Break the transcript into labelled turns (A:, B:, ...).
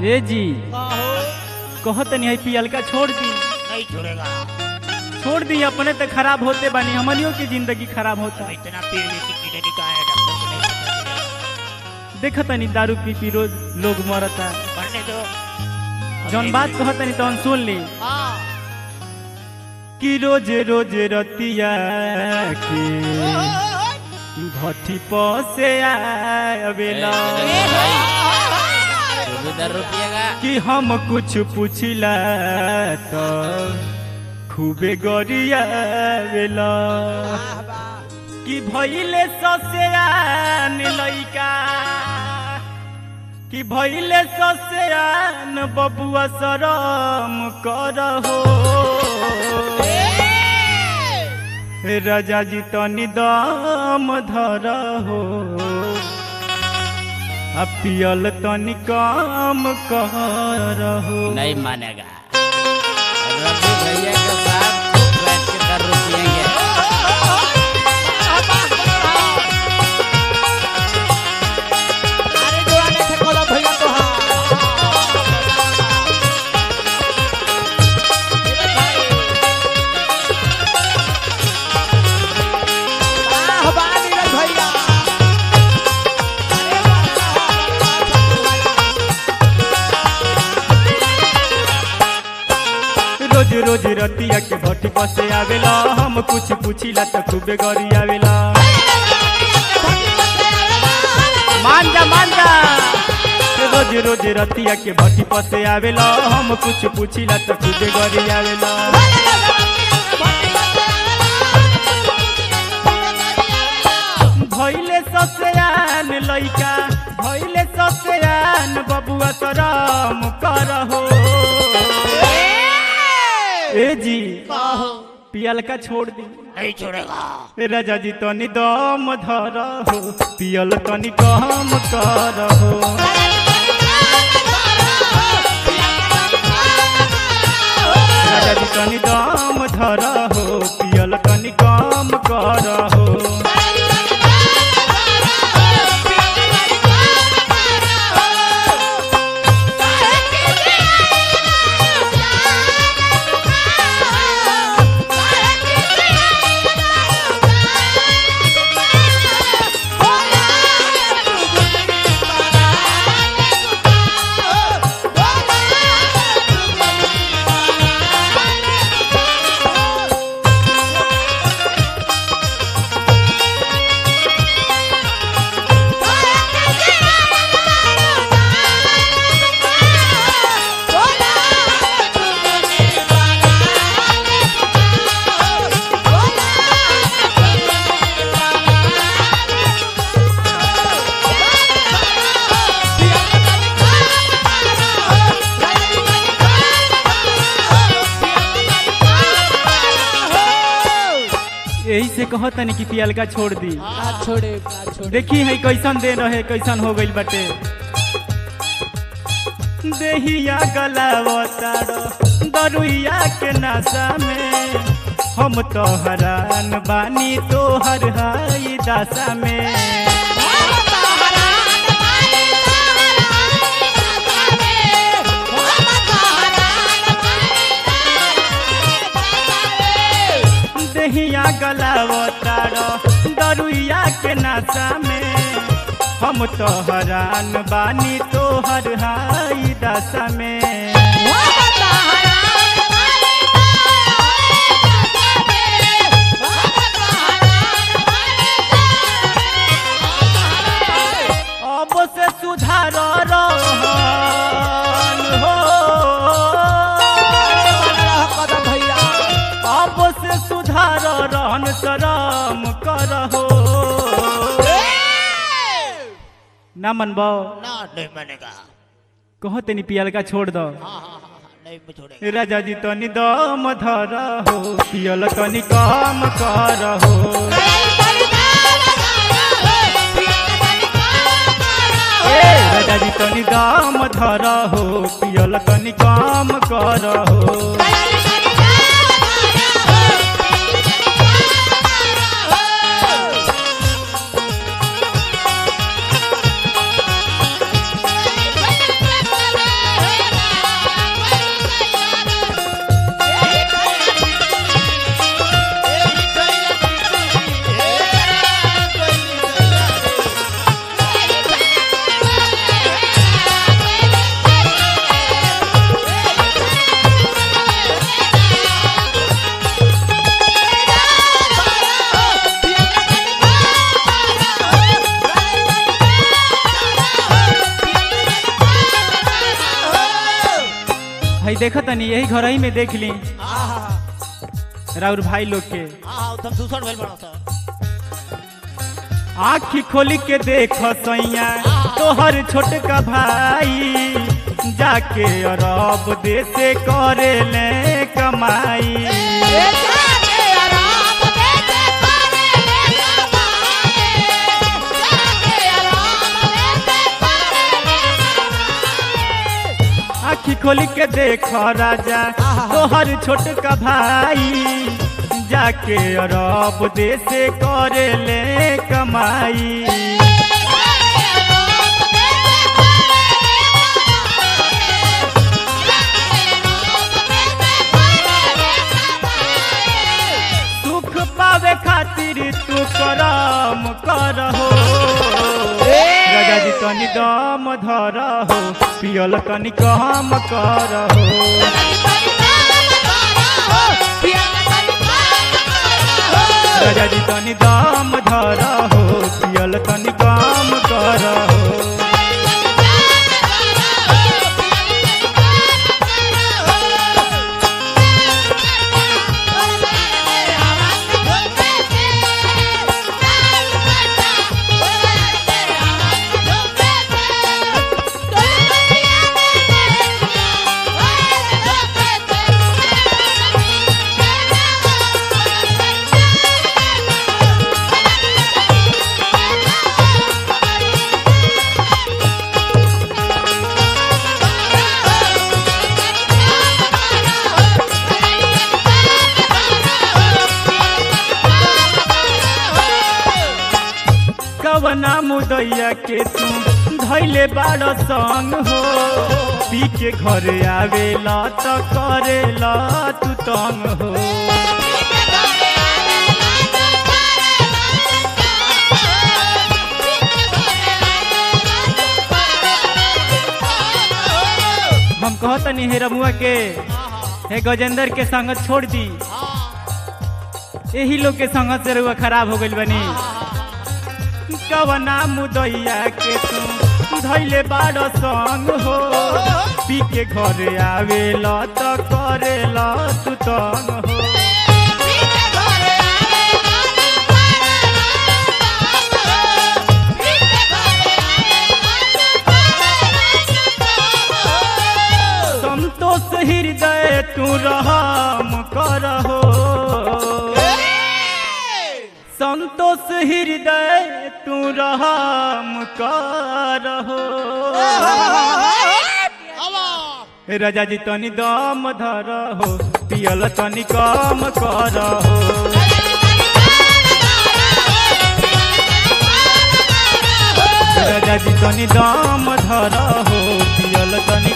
A: ए जी
B: हो
A: कहत नहीं है पियल का छोड़ दी।
B: नहीं छोड़ेगा।
A: छोड़ दी अपने तो खराब होते बनी हमनियों की जिंदगी खराब होता।
B: इतना पी लेती कीड़े निकाल है डॉक्टर को नहीं पता चलेगा।
A: देखत नहीं दारू पी पी रोज लोग मरता।
B: मरने दो।
A: जौन बात कहत नहीं तो सुन ली
B: हाँ
A: कि रोज रोज रतिया के भट्टी से आवेला कि हम कुछ पूछिला तो खूबे गरियावेला कि भइले ससेयान लइका कि भइले ससेयान बबुआ शरम करहो राजा जी तनी दम धरहो अब पियल तनी काम करहो।
C: नहीं मानेगा। रवि भैया के साथ खूब बैठ के दारू पिएंगे।
B: अरे जो आने थे खोलो भैया तो हाँ भैया
A: रोज रोज रतिया के भट्टी से आवेला हम कुछ पूछिला तो खूबे गरियावेला। मान जा रोज रोज रतिया के भट्टी से आवेला हम कुछ पूछिला तो खूबे गरियावेला। भइले ससेयान लइका भइले ससेयान बबुआ शरम करहो। ए जी पियल का छोड़ दी।
B: नहीं छोड़ेगा।
A: राजा जी तनी दम धरहो पियल तनी कम करहो। राजा जी तनी दम धरहो पियल तनी कम करहो। यही से कहत नहीं कि पियल का छोड़ दी।
B: छोड़े
A: देखी है कैसन दे रहे कैसन हो गइल बाटे। देहिया गलावतारो दरुइया के नशा में हम तो हरान बानी तोहर हाई दशा में। देहिया गलावतारो दरुइया के नशा में हम तो हरान बानी तोहर हाई दशा में। अब से सुधार रहन हो
B: भैया
A: अब से सुधार रहन शरम करहो। ना मनबो
B: ना नहीं मानेगा।
A: कहते नहीं पियल का छोड़ दो।
B: हाँ नहीं छोड़ेगा।
A: राजा जी तनी दम धरहो पियल तनी कम करहो। राजा जी तनी दम धरहो पियल तनी कम करहो। भाई देखा तनी यही घर ही में देख ली
B: हाँ
A: राउर भाई लोग के
B: तुम दूसर भेल बड़ा सा
A: आँखी खोली के देख सैया तोहर छोटका भाई जाके अरब देशे करे ले कमाई आँखी खोली के देख राजा तोहर छोटका भाई जाके अरब देशे करे ले कमाई सुख पावे खातिर तू करम करहो राजा जी तनी दम धरहो पियल तनी कम करहो राजा जी तनी दम धरहो पियल तनी कम करहो कवना मुदैया के तू धैले बाड़ संग हो पी के घर आवेला त करेला तू तंग हो हम कहतनी हे रमुआ के हे गजेंद्र के संगत छोड़ दी यही लोग के संगत से रुआ खराब हो गइल बनी कवना मुदैया के तू धैले बाड़ संग हो पी के घर आवेला त करेला तू तंग हो संतोष हृदय तू रहम करहो संतोष हृदय तू रहम करहो राजा जी तनी दम धरहो पियल तनी कम करहो राजा जी तनी दम धरहो पियल तनी